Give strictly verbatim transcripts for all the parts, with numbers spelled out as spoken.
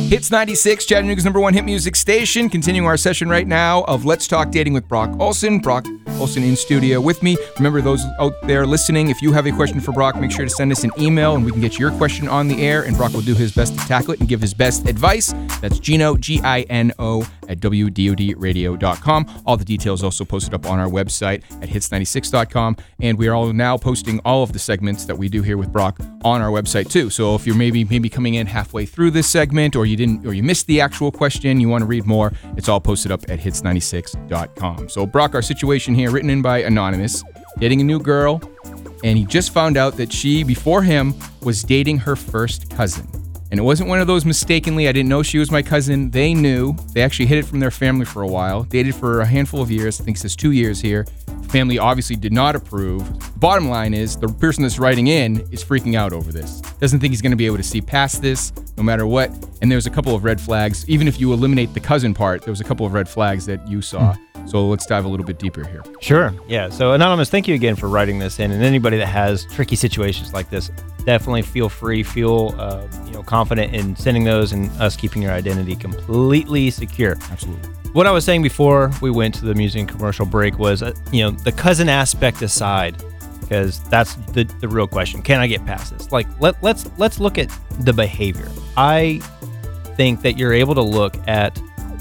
Hits ninety-six, Chattanooga's number one hit music station. Continuing our session right now of Let's Talk Dating with Brock Olson. Brock Olson in studio with me. Remember, those out there listening, if you have a question for Brock, make sure to send us an email and we can get your question on the air, and Brock will do his best to tackle it and give his best advice. That's Gino, G I N O, at W D O D radio dot com. All the details also posted up on our website at hits ninety-six dot com, and we are all now posting all of the segments that we do here with Brock on our website too. So if you're maybe maybe coming in halfway through this segment, or you didn't, or you missed the actual question, you want to read more, it's all posted up at hits ninety-six dot com. So Brock, our situation here, written in by Anonymous, dating a new girl, and he just found out that she, before him, was dating her first cousin. And it wasn't one of those mistakenly, I didn't know she was my cousin. They knew. They actually hid it from their family for a while. Dated for a handful of years. I think it says two years here. Family obviously did not approve. Bottom line is, the person that's writing in is freaking out over this. Doesn't think he's going to be able to see past this, no matter what. And there's a couple of red flags. Even if you eliminate the cousin part, there was a couple of red flags that you saw. Mm. So let's dive a little bit deeper here. Sure. Yeah. So Anonymous, thank you again for writing this in. And anybody that has tricky situations like this, definitely feel free, feel uh, you know, confident in sending those and us keeping your identity completely secure. Absolutely. What I was saying before we went to the music and commercial break was, uh, you know, the cousin aspect aside, because that's the, the real question. Can I get past this? Like, let, let's let's look at the behavior. I think that you're able to look at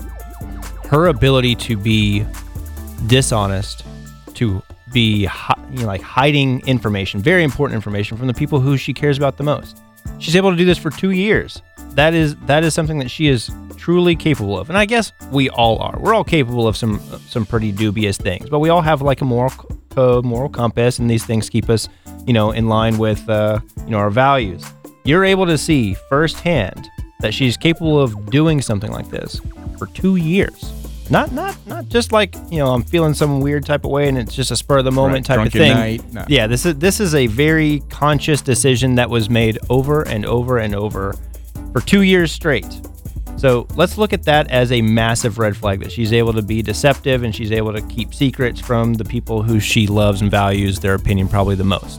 her ability to be dishonest, to be hi- you know, like hiding information, very important information from the people who she cares about the most. She's able to do this for two years. That is that is something that she is truly capable of, and I guess we all are. We're all capable of some some pretty dubious things, but we all have like a moral code, moral compass, and these things keep us, you know, in line with uh, you know, our values. You're able to see firsthand that she's capable of doing something like this for two years. Not not not just like, you know, I'm feeling some weird type of way and it's just a spur of the moment right, type of thing. Night. No. Yeah, this is this is a very conscious decision that was made over and over and over for two years straight. So let's look at that as a massive red flag, that she's able to be deceptive and she's able to keep secrets from the people who she loves and values their opinion probably the most.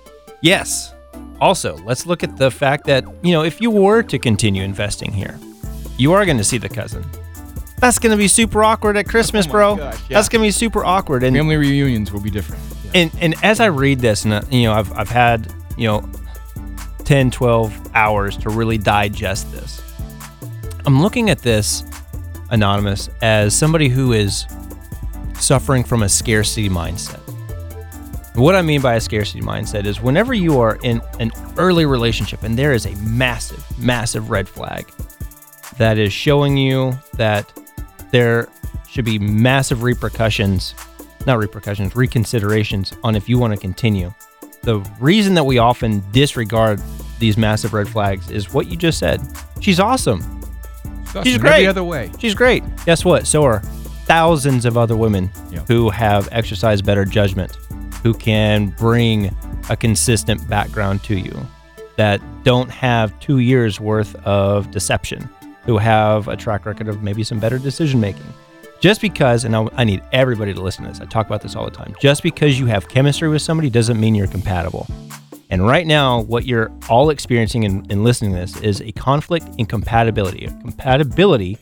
Yes. Also, let's look at the fact that, you know, if you were to continue investing here, you are going to see the cousin. That's going to be super awkward at Christmas, oh bro. Gosh, yeah. That's going to be super awkward. And family reunions will be different. Yeah. And and as I read this, and uh, you know, I've I've had, you know, ten, twelve hours to really digest this. I'm looking at this, Anonymous, as somebody who is suffering from a scarcity mindset. What I mean by a scarcity mindset is whenever you are in an early relationship and there is a massive, massive red flag that is showing you that there should be massive repercussions, not repercussions, reconsiderations on if you want to continue. The reason that we often disregard these massive red flags is what you just said. She's awesome. She's great. Every other way. She's great. Guess what? So are thousands of other women yeah. who have exercised better judgment, who can bring a consistent background to you, that don't have two years worth of deception, who have a track record of maybe some better decision making. Just because, and I need everybody to listen to this, I talk about this all the time, just because you have chemistry with somebody doesn't mean you're compatible. And right now, what you're all experiencing in, in listening to this is a conflict in compatibility, a compatibility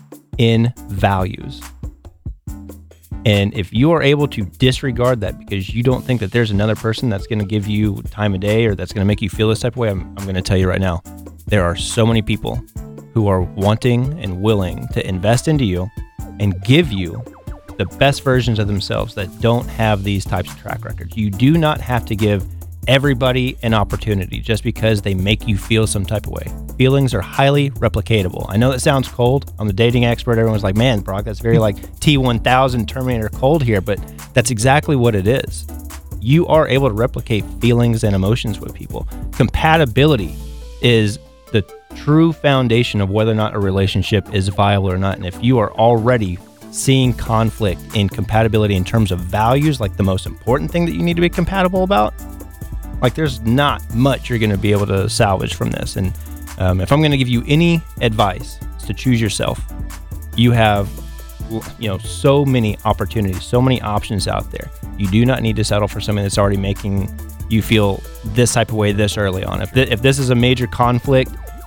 in values. And if you are able to disregard that because you don't think that there's another person that's going to give you time of day or that's going to make you feel this type of way, I'm, I'm going to tell you right now, there are so many people who are wanting and willing to invest into you and give you the best versions of themselves that don't have these types of track records. You do not have to give everybody an opportunity just because they make you feel some type of way. Feelings are highly replicatable. I know that sounds cold. I'm the dating expert. Everyone's like, man, Brock, that's very like T one thousand Terminator cold here, but that's exactly what it is. You are able to replicate feelings and emotions with people. Compatibility is the true foundation of whether or not a relationship is viable or not. And if you are already seeing conflict in compatibility in terms of values, like the most important thing that you need to be compatible about, like there's not much you're going to be able to salvage from this. And um, if I'm going to give you any advice, it's to choose yourself. You have, you know, so many opportunities, so many options out there. You do not need to settle for something that's already making you feel this type of way this early on. If th- if this is a major conflict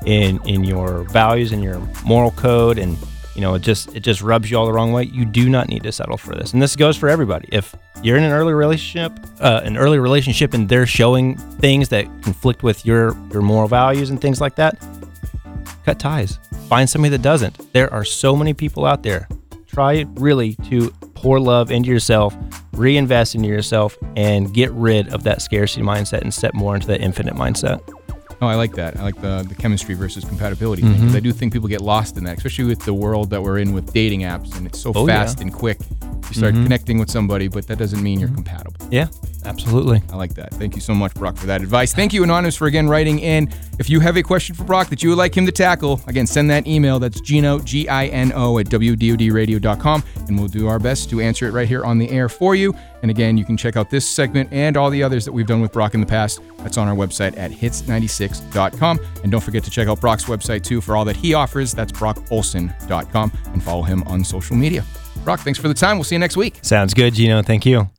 in in your values and your moral code, and you know it just it just rubs you all the wrong way, you do not need to settle for this. And this goes for everybody. If you're in an early relationship, uh, an early relationship, and they're showing things that conflict with your your moral values and things like that, cut ties. Find somebody that doesn't. There are so many people out there. Try really to pour love into yourself, reinvest into yourself, and get rid of that scarcity mindset and step more into that infinite mindset. Oh, I like that. I like the, the chemistry versus compatibility thing, Mm-hmm. because I do think people get lost in that, especially with the world that we're in with dating apps, and it's so Oh, fast yeah. and quick. You start Mhm. connecting with somebody, but that doesn't mean you're compatible. Yeah, absolutely. I like that. Thank you so much, Brock, for that advice. Thank you, Anonymous, for again writing in. If you have a question for Brock that you would like him to tackle, again, send that email. That's Gino, G I N O, at W D O D radio dot com, and we'll do our best to answer it right here on the air for you. And again, you can check out this segment and all the others that we've done with Brock in the past. That's on our website at hits ninety-six dot com. And don't forget to check out Brock's website, too, for all that he offers. That's brock olson dot com, and follow him on social media. Brock, thanks for the time. We'll see you next week. Sounds good, Gino. Thank you.